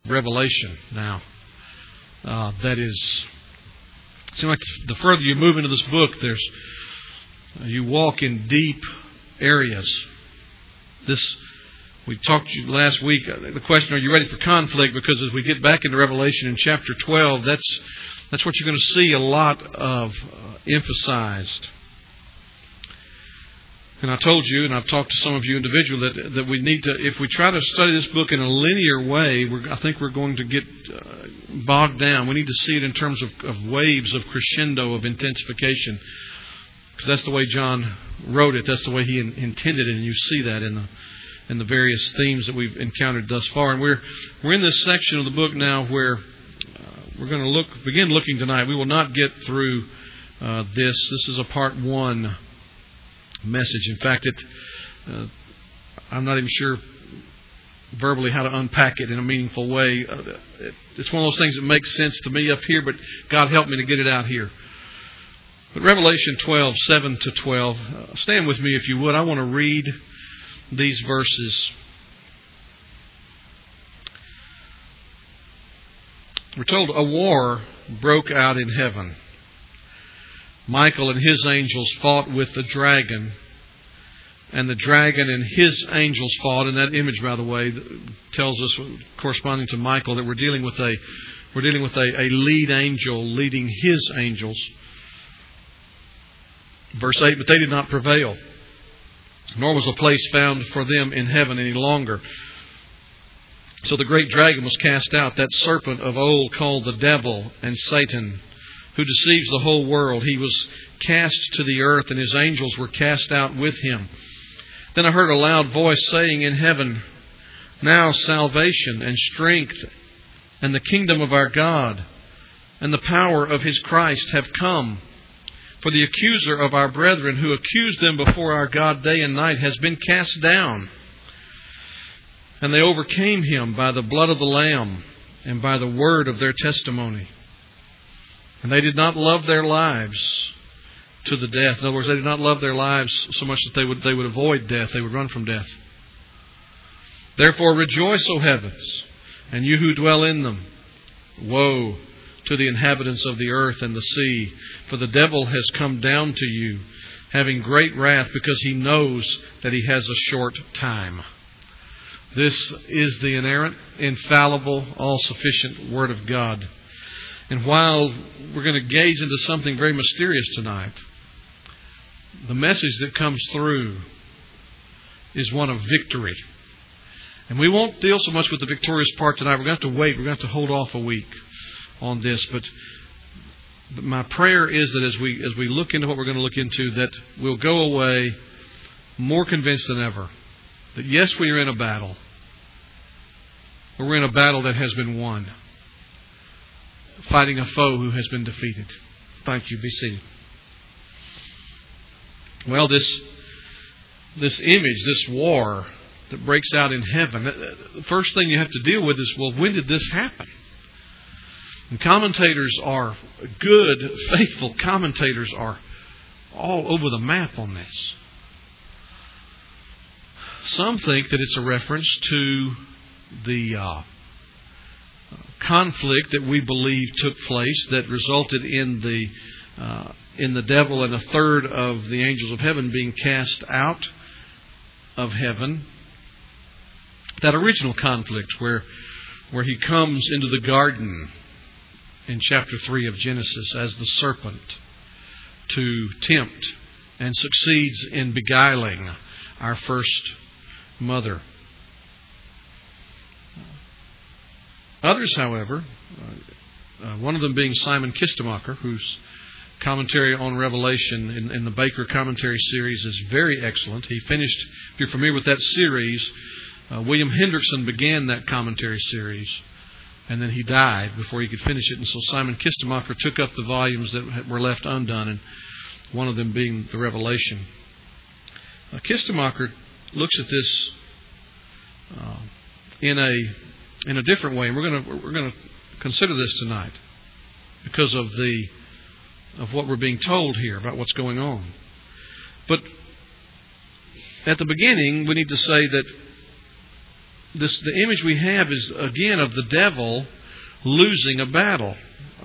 Revelation now. That is, it seems like the further you move into this book, you walk in deep areas. We talked to you last week. The question: are you ready for conflict? Because as we get back into Revelation in chapter 12, that's what you're going to see a lot of emphasized. And I told you, and I've talked to some of you individually, that we need to, if we try to study this book in a linear way, I think we're going to get bogged down. We need to see it in terms of waves of crescendo, of intensification. Because that's the way John wrote it. That's the way he intended it. And you see that in the various themes that we've encountered thus far. And we're in this section of the book now where we're going to begin looking tonight. We will not get through this. This is a part 1 message. In fact, I'm not even sure verbally how to unpack it in a meaningful way. It's one of those things that makes sense to me up here, but God help me to get it out here. But Revelation 12, 7 to 12. Stand with me if you would. I want to read these verses. We're told a war broke out in heaven. Michael and his angels fought with the dragon, and the dragon and his angels fought. And that image, by the way, tells us, corresponding to Michael, that we're dealing with a lead angel leading his angels. Verse 8, but they did not prevail, nor was a place found for them in heaven any longer. So the great dragon was cast out, that serpent of old called the devil and Satan, who deceives the whole world. He was cast to the earth, and his angels were cast out with him. Then I heard a loud voice saying in heaven, now salvation and strength and the kingdom of our God and the power of His Christ have come. For the accuser of our brethren, who accused them before our God day and night, has been cast down. And they overcame him by the blood of the Lamb and by the word of their testimony. And they did not love their lives to the death. In other words, they did not love their lives so much that they would avoid death. They would run from death. Therefore rejoice, O heavens, and you who dwell in them. Woe to the inhabitants of the earth and the sea, for the devil has come down to you, having great wrath, because he knows that he has a short time. This is the inerrant, infallible, all-sufficient Word of God. And while we're going to gaze into something very mysterious tonight, the message that comes through is one of victory. And we won't deal so much with the victorious part tonight. We're going to have to wait. We're going to have to hold off a week on this. But my prayer is that as we look into what we're going to look into, that we'll go away more convinced than ever that yes, we are in a battle. But we're in a battle that has been won. Fighting a foe who has been defeated. Thank you. Be seated. Well, this image, this war that breaks out in heaven, the first thing you have to deal with is, well, when did this happen? And commentators are good, faithful commentators are all over the map on this. Some think that it's a reference to the conflict that we believe took place that resulted in the devil and a third of the angels of heaven being cast out of heaven. That original conflict where he comes into the garden in chapter 3 of Genesis as the serpent to tempt and succeeds in beguiling our first mother. Others, however, one of them being Simon Kistemaker, whose commentary on Revelation in the Baker Commentary series is very excellent. He finished, if you're familiar with that series, William Hendrickson began that commentary series, and then he died before he could finish it. And so Simon Kistemaker took up the volumes that were left undone, and one of them being the Revelation. Kistemaker looks at this in a different way, and we're going to consider this tonight because of what we're being told here about what's going on. But at the beginning, we need to say that the image we have is, again, of the devil losing a battle.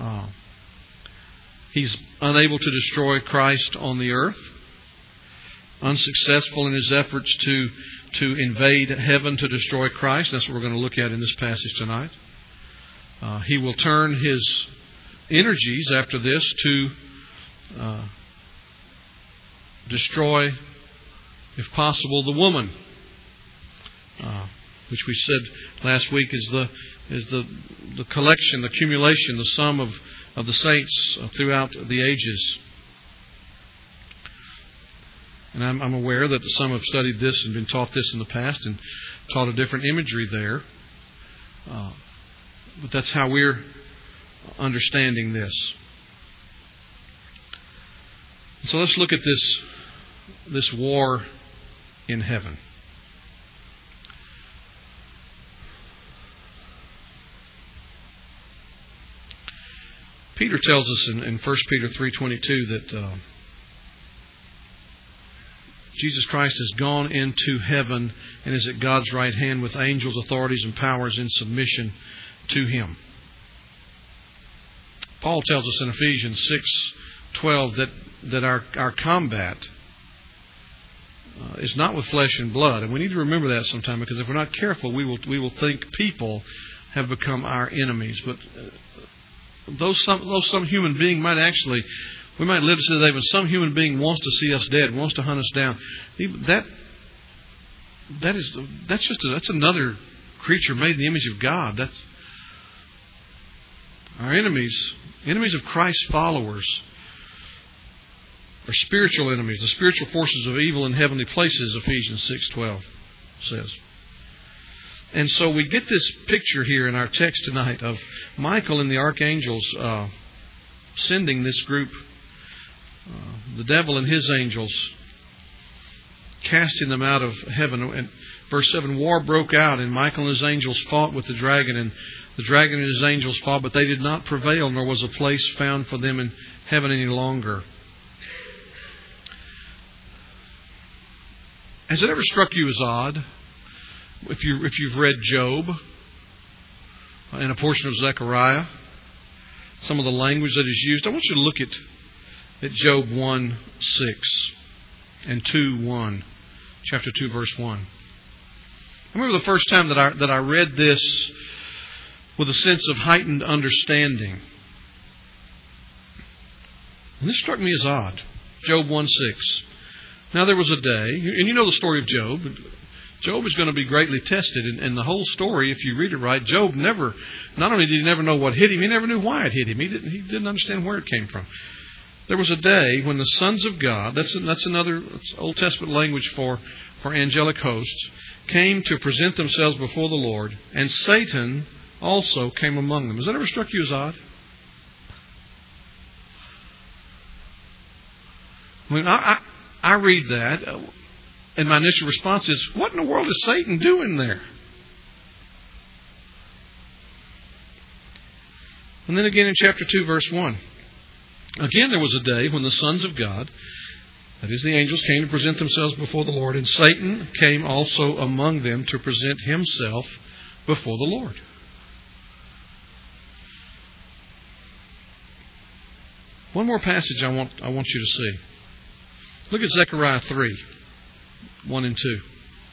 He's unable to destroy Christ on the earth, unsuccessful in his efforts to invade heaven to destroy Christ. That's what we're going to look at in this passage tonight. He will turn his energies after this to destroy, if possible, the woman, which we said last week is the collection, the accumulation, the sum of the saints throughout the ages. And I'm aware that some have studied this and been taught this in the past and taught a different imagery there. But that's how we're understanding this. So let's look at this war in heaven. Peter tells us in 1 Peter 3:22 that Jesus Christ has gone into heaven and is at God's right hand with angels, authorities, and powers in submission to Him. Paul tells us in Ephesians 6:12 that our combat is not with flesh and blood, and we need to remember that sometime, because if we're not careful, we will think people have become our enemies. But though some human being might actually, we might live to see the day when some human being wants to see us dead, wants to hunt us down. That's another creature made in the image of God. That's our enemies of Christ's followers, are spiritual enemies, the spiritual forces of evil in heavenly places, Ephesians 6:12 says. And so we get this picture here in our text tonight of Michael and the archangels sending this group, the devil and his angels, casting them out of heaven. And verse 7, war broke out, and Michael and his angels fought with the dragon, and the dragon and his angels fought, but they did not prevail, nor was a place found for them in heaven any longer. Has it ever struck you as odd, if you've read Job and a portion of Zechariah, some of the language that is used? I want you to look at Job 1:6 and 2:1, chapter 2, verse 1. I remember the first time that I read this with a sense of heightened understanding. And this struck me as odd. Job 1:6. Now there was a day, and you know the story of Job. Job is going to be greatly tested, and the whole story, if you read it right, Job not only did he never know what hit him, he never knew why it hit him. He didn't understand where it came from. There was a day when the sons of God, that's another Old Testament language for angelic hosts, came to present themselves before the Lord, and Satan also came among them. Has that ever struck you as odd? I mean, I read that, and my initial response is, what in the world is Satan doing there? And then again in chapter 2, verse 1. Again, there was a day when the sons of God, that is, the angels, came to present themselves before the Lord, and Satan came also among them to present himself before the Lord. One more passage I want you to see. Look at Zechariah 3:1 and 2.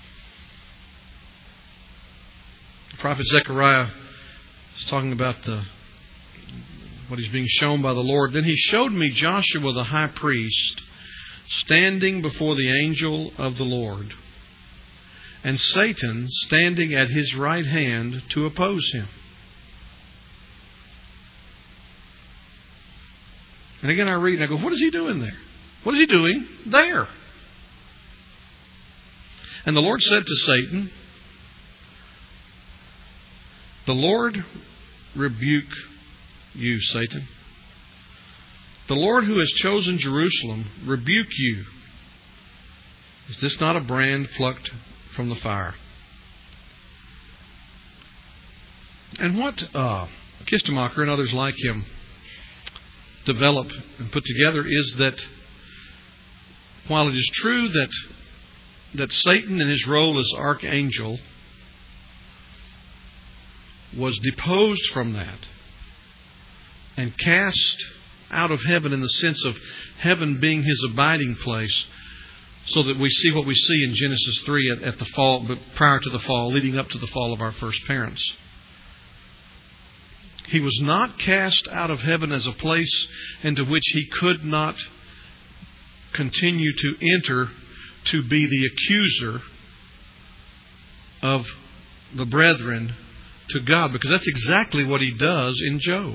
The prophet Zechariah is talking about what he's being shown by the Lord. Then he showed me Joshua the high priest standing before the angel of the Lord, and Satan standing at his right hand to oppose him. And again I read and I go, what is he doing there? What is he doing there? And the Lord said to Satan, the Lord rebuke you, Satan. The Lord who has chosen Jerusalem rebuke you. Is this not a brand plucked from the fire? And what Kistemacher and others like him develop and put together is that while it is true that Satan in his role as archangel was deposed from that and cast out of heaven in the sense of heaven being his abiding place, so that we see what we see in Genesis 3 at the fall, but prior to the fall, leading up to the fall of our first parents. He was not cast out of heaven as a place into which he could not continue to enter to be the accuser of the brethren to God, because that's exactly what he does in Job.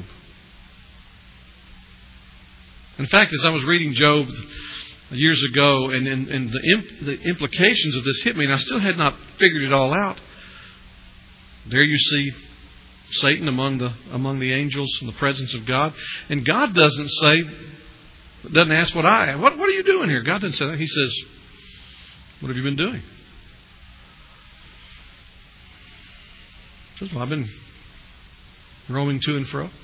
In fact, as I was reading Job years ago, and the implications of this hit me, and I still had not figured it all out. There you see Satan among the angels in the presence of God, and God doesn't ask what are you doing here? God doesn't say that. He says, "What have you been doing?" He says, "Well, I've been roaming to and fro.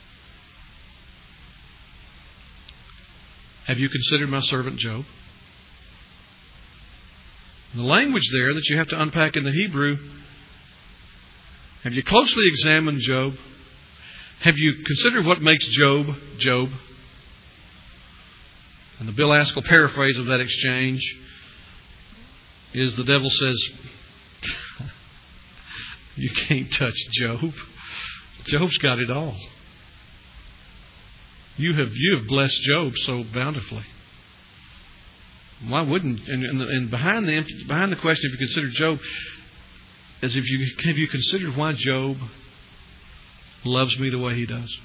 Have you considered my servant Job?" The language there that you have to unpack in the Hebrew, have you closely examined Job? Have you considered what makes Job, Job? And the Bill Askell paraphrase of that exchange is the devil says, "You can't touch Job. Job's got it all. You have blessed Job so bountifully. Why wouldn't?" And behind the question, if you consider Job, as if have you considered why Job loves me the way he does?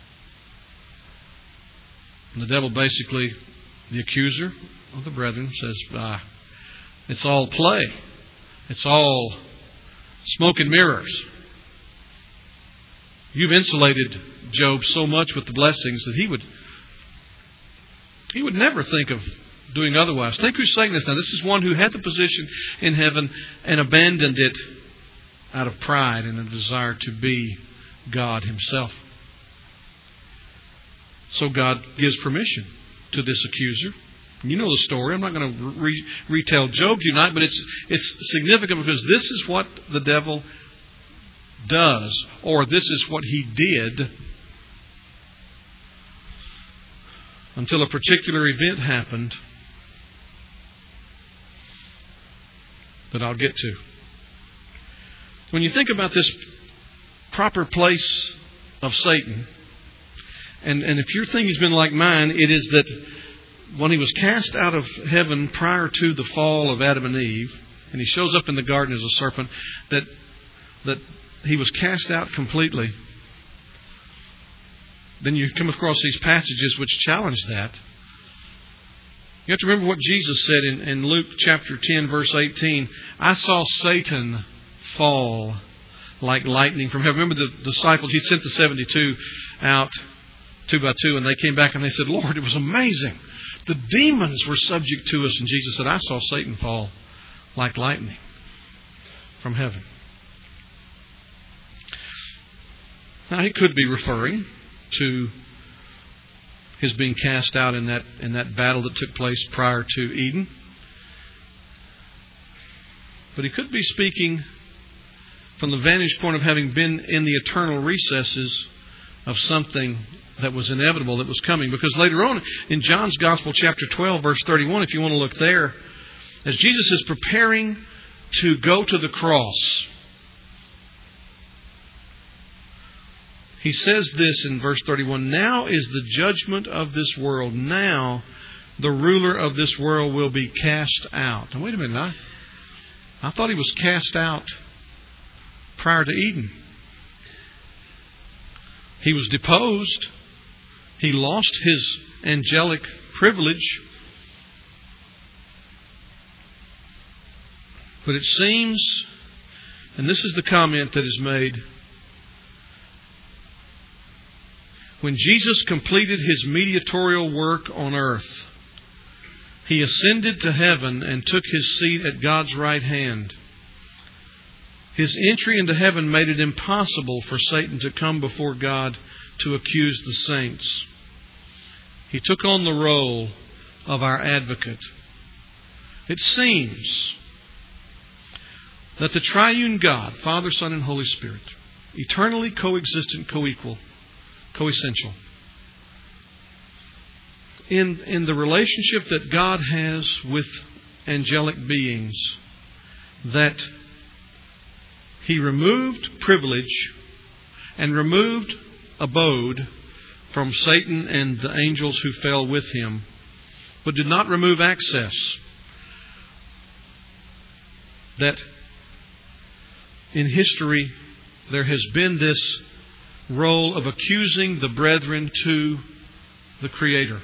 And the devil, basically, the accuser of the brethren, says, "It's all play. It's all smoke and mirrors. You've insulated Job so much with the blessings that he would never think of doing otherwise." Think who's saying this now. This is one who had the position in heaven and abandoned it out of pride and a desire to be God himself. So God gives permission to this accuser. You know the story. I'm not going to retell Job tonight, but it's significant because this is what the devil does, or this is what he did, until a particular event happened that I'll get to. When you think about this proper place of Satan, and if your thing has been like mine, it is that when he was cast out of heaven prior to the fall of Adam and Eve, and he shows up in the garden as a serpent, that he was cast out completely. Then you come across these passages which challenge that. You have to remember what Jesus said in Luke chapter 10, verse 18. "I saw Satan fall like lightning from heaven." Remember the disciples, he sent the 72 out 2 by 2, and they came back and they said, "Lord, it was amazing. The demons were subject to us." And Jesus said, "I saw Satan fall like lightning from heaven." Now, he could be referring to his being cast out in that battle that took place prior to Eden. But he could be speaking from the vantage point of having been in the eternal recesses of something that was inevitable, that was coming. Because later on in John's Gospel, chapter 12, verse 31, if you want to look there, as Jesus is preparing to go to the cross, he says this in verse 31, "Now is the judgment of this world. Now the ruler of this world will be cast out." Now wait a minute. I thought he was cast out prior to Eden. He was deposed. He lost his angelic privilege. But it seems, and this is the comment that is made, when Jesus completed his mediatorial work on earth, he ascended to heaven and took his seat at God's right hand. His entry into heaven made it impossible for Satan to come before God to accuse the saints. He took on the role of our advocate. It seems that the triune God, Father, Son, and Holy Spirit, eternally coexistent, co-equal, co-essential. In the relationship that God has with angelic beings, that He removed privilege and removed abode from Satan and the angels who fell with him, but did not remove access. That in history there has been this role of accusing the brethren to the Creator.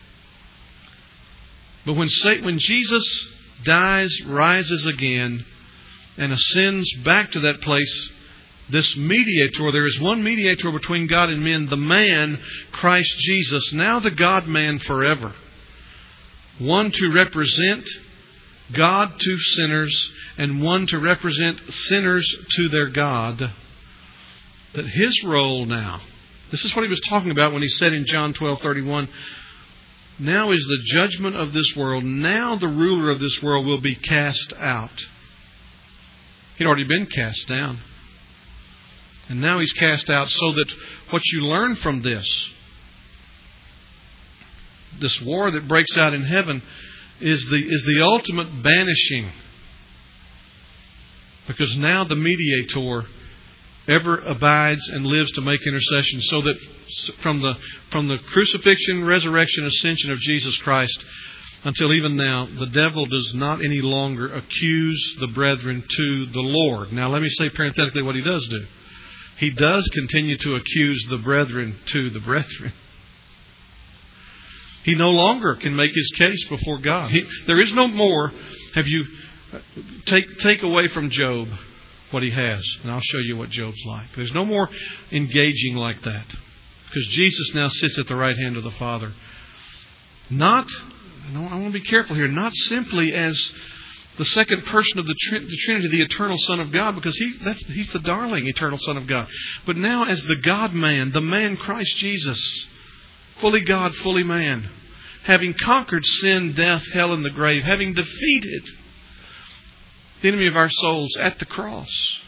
But when Jesus dies, rises again, and ascends back to that place, this mediator, there is one mediator between God and men, the man, Christ Jesus, now the God-man forever. One to represent God to sinners, and one to represent sinners to their God. That His role now, this is what He was talking about when He said in John 12:31, now is the judgment of this world. Now the ruler of this world will be cast out. He'd already been cast down. And now He's cast out, so that what you learn from this war that breaks out in heaven is the ultimate banishing. Because now the mediator ever abides and lives to make intercession, so that from the crucifixion, resurrection, ascension of Jesus Christ until even now, the devil does not any longer accuse the brethren to the Lord. Now let me say parenthetically what he does do. He does continue to accuse the brethren to the brethren. He no longer can make his case before God. There is no more. Have you take away from Job what he has, and I'll show you what Job's like. There's no more engaging like that, because Jesus now sits at the right hand of the Father. I want to be careful here. Not simply as the second person of the Trinity, the eternal Son of God, because He's the darling eternal Son of God. But now as the God-man, the man Christ Jesus, fully God, fully man, having conquered sin, death, hell, and the grave, having defeated the enemy of our souls at the cross.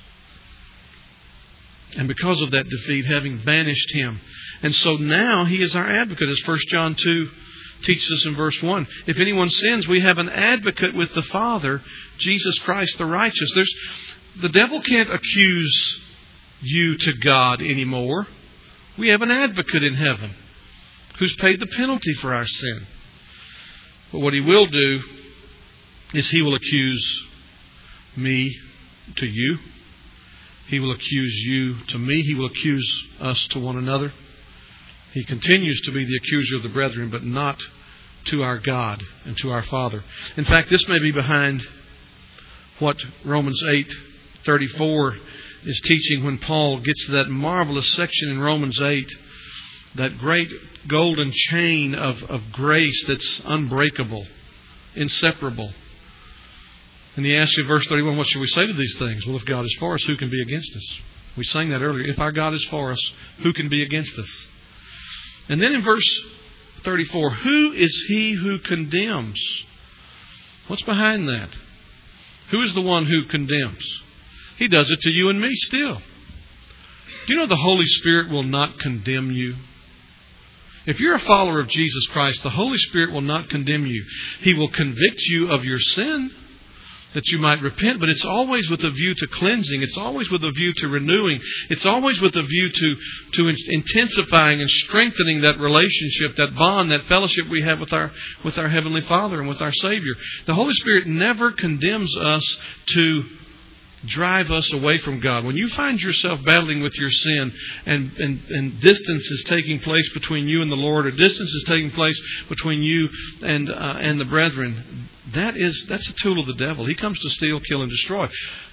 And because of that defeat, having banished him. And so now He is our advocate, as 1 John 2 teaches us in verse 1. If anyone sins, we have an advocate with the Father, Jesus Christ the righteous. The devil can't accuse you to God anymore. We have an advocate in heaven who's paid the penalty for our sin. But what he will do is he will accuse me to you. He will accuse you to me. He will accuse us to one another. He continues to be the accuser of the brethren, but not to our God and to our Father. In fact, this may be behind what Romans 8:34 is teaching when Paul gets to that marvelous section in Romans 8, that great golden chain of grace that's unbreakable, inseparable. And he asks in verse 31, what should we say to these things? Well, if God is for us, who can be against us? We sang that earlier. If our God is for us, who can be against us? And then in verse 34, who is he who condemns? What's behind that? Who is the one who condemns? He does it to you and me still. Do you know the Holy Spirit will not condemn you? If you're a follower of Jesus Christ, the Holy Spirit will not condemn you. He will convict you of your sin, that you might repent, but it's always with a view to cleansing. It's always with a view to renewing. It's always with a view to intensifying and strengthening that relationship, that bond, that fellowship we have with our Heavenly Father and with our Savior. The Holy Spirit never condemns us to drive us away from God. When you find yourself battling with your sin and distance is taking place between you and the Lord, or distance is taking place between you and the brethren, that's a tool of the devil. He comes to steal, kill, and destroy.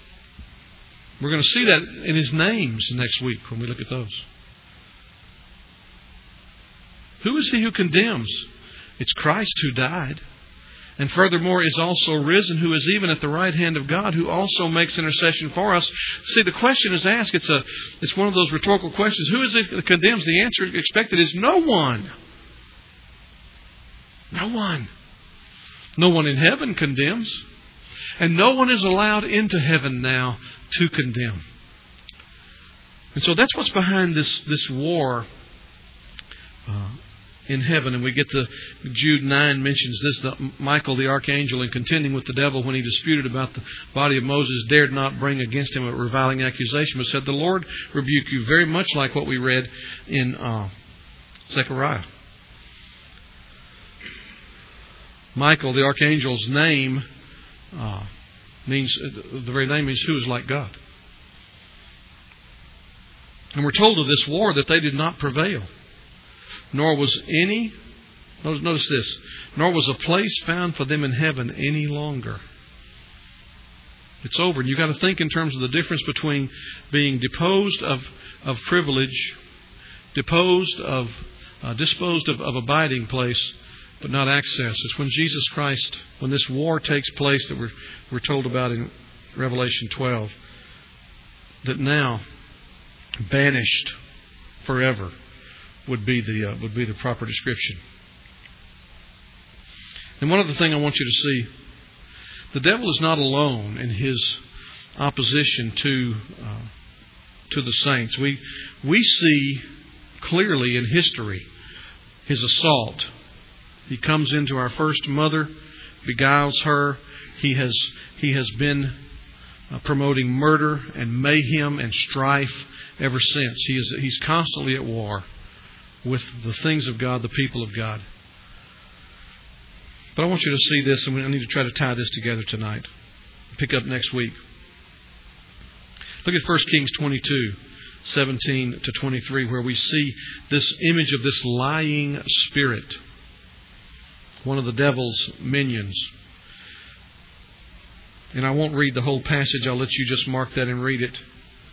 We're going to see that in his names next week when we look at those. Who is he who condemns? It's Christ who died, and furthermore is also risen, who is even at the right hand of God, who also makes intercession for us. See, the question is asked. It's one of those rhetorical questions. Who is it that condemns? The answer expected is no one. No one. No one in heaven condemns. And no one is allowed into heaven now to condemn. And so that's what's behind this war in heaven. And we get to Jude 9 mentions this, that Michael the archangel, in contending with the devil when he disputed about the body of Moses, dared not bring against him a reviling accusation, but said, "The Lord rebuke you," very much like what we read in Zechariah. Michael the archangel's name means, the very name means who is like God. And we're told of this war that they did not prevail. Nor was any, notice this, nor was a place found for them in heaven any longer. It's over. And you've got to think in terms of the difference between being deposed of privilege, disposed of abiding place, but not access. It's when Jesus Christ, when this war takes place that we're told about in Revelation 12, that now banished forever would be the proper description. And one other thing I want you to see, the devil is not alone in his opposition to the saints. We see clearly in history his assault. He comes into our first mother, beguiles her. He has been promoting murder and mayhem and strife ever since. He's constantly at war with the things of God, the people of God. But I want you to see this, and I need to try to tie this together tonight. Pick up next week. Look at 1 Kings 22, 17 to 23, where we see this image of this lying spirit, one of the devil's minions. And I won't read the whole passage. I'll let you just mark that and read it.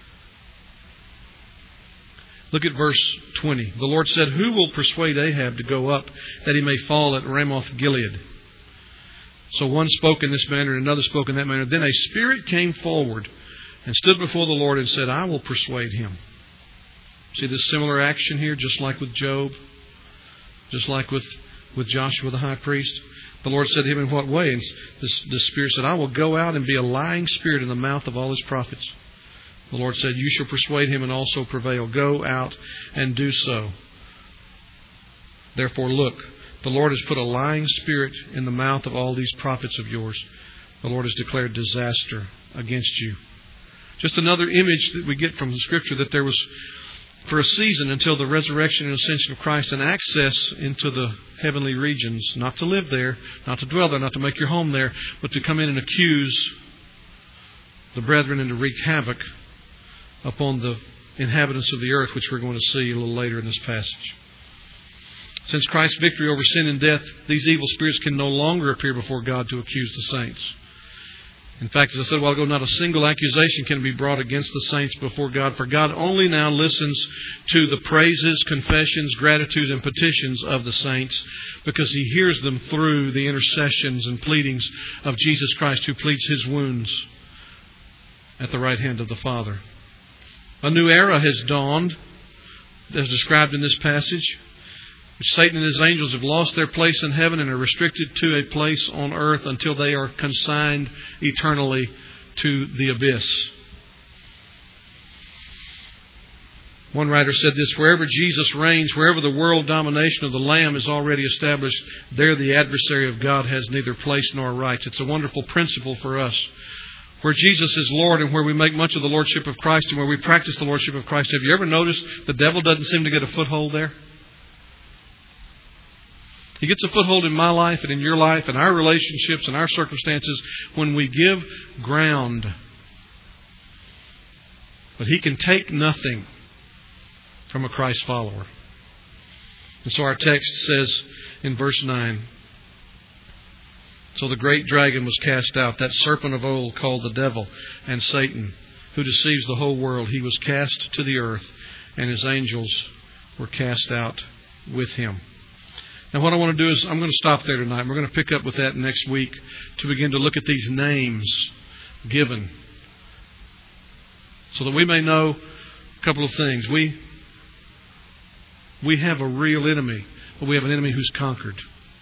Look at verse 20. The Lord said, "Who will persuade Ahab to go up, that he may fall at Ramoth Gilead?" So one spoke in this manner, and another spoke in that manner. Then a spirit came forward and stood before the Lord and said, "I will persuade him." See this similar action here, just like with Job, just like with Joshua the high priest. The Lord said to him, "In what way?" And the spirit said, "I will go out and be a lying spirit in the mouth of all his prophets." The Lord said, "You shall persuade him and also prevail. Go out and do so. Therefore, look, the Lord has put a lying spirit in the mouth of all these prophets of yours. The Lord has declared disaster against you." Just another image that we get from the Scripture, that there was, for a season until the resurrection and ascension of Christ, an access into the heavenly regions, not to live there, not to dwell there, not to make your home there, but to come in and accuse the brethren and to wreak havoc upon the inhabitants of the earth, which we're going to see a little later in this passage. Since Christ's victory over sin and death, these evil spirits can no longer appear before God to accuse the saints. In fact, as I said a while ago, not a single accusation can be brought against the saints before God, for God only now listens to the praises, confessions, gratitude, and petitions of the saints, because He hears them through the intercessions and pleadings of Jesus Christ, who pleads His wounds at the right hand of the Father. A new era has dawned, as described in this passage. Satan and his angels have lost their place in heaven and are restricted to a place on earth until they are consigned eternally to the abyss. One writer said this: "Wherever Jesus reigns, wherever the world domination of the Lamb is already established, there the adversary of God has neither place nor rights." It's a wonderful principle for us. Where Jesus is Lord and where we make much of the Lordship of Christ and where we practice the Lordship of Christ, have you ever noticed the devil doesn't seem to get a foothold there? He gets a foothold in my life and in your life and our relationships and our circumstances when we give ground. But he can take nothing from a Christ follower. And so our text says in verse 9, "So the great dragon was cast out, that serpent of old called the devil and Satan, who deceives the whole world. He was cast to the earth, and his angels were cast out with him." Now what I want to do is I'm going to stop there tonight. We're going to pick up with that next week to begin to look at these names given, so that we may know a couple of things. We have a real enemy, but we have an enemy who's conquered.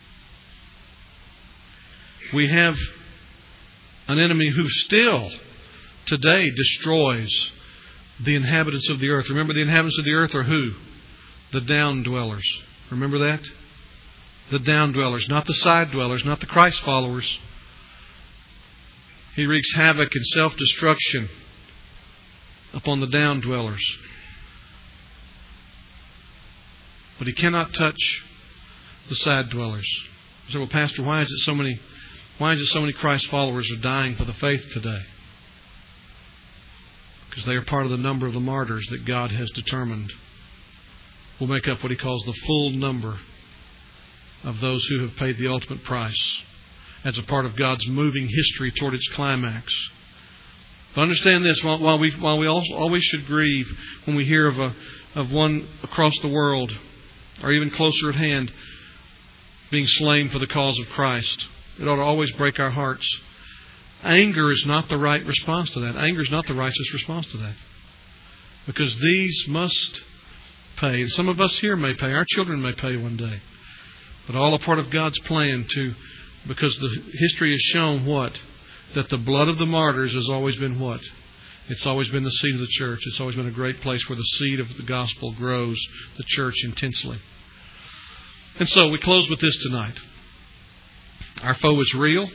We have an enemy who still today destroys the inhabitants of the earth. Remember, the inhabitants of the earth are who? The down dwellers. Remember that? The down dwellers, not the side dwellers, not the Christ followers. He wreaks havoc and self-destruction upon the down dwellers. But He cannot touch the side dwellers. You say, well, Pastor, why is it so many Christ followers are dying for the faith today? Because they are part of the number of the martyrs that God has determined will make up what He calls the full number of those who have paid the ultimate price as a part of God's moving history toward its climax. But understand this, while we always should grieve when we hear of one across the world, or even closer at hand, being slain for the cause of Christ, it ought to always break our hearts. Anger is not the right response to that. Anger is not the righteous response to that. Because these must pay. And some of us here may pay. Our children may pay one day. But all a part of God's plan because the history has shown what? That the blood of the martyrs has always been what? It's always been the seed of the church. It's always been a great place where the seed of the gospel grows the church intensely. And so we close with this tonight. Our foe is real.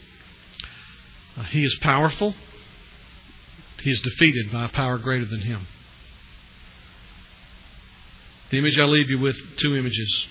He is powerful. He is defeated by a power greater than him. The image I leave you with, two images.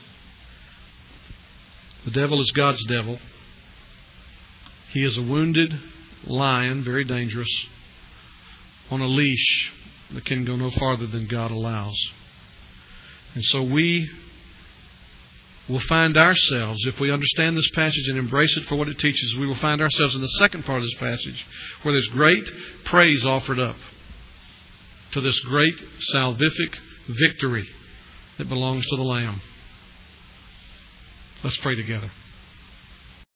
The devil is God's devil. He is a wounded lion, very dangerous, on a leash that can go no farther than God allows. And so we will find ourselves, if we understand this passage and embrace it for what it teaches, we will find ourselves in the second part of this passage where there's great praise offered up to this great salvific victory that belongs to the Lamb. Let's pray together.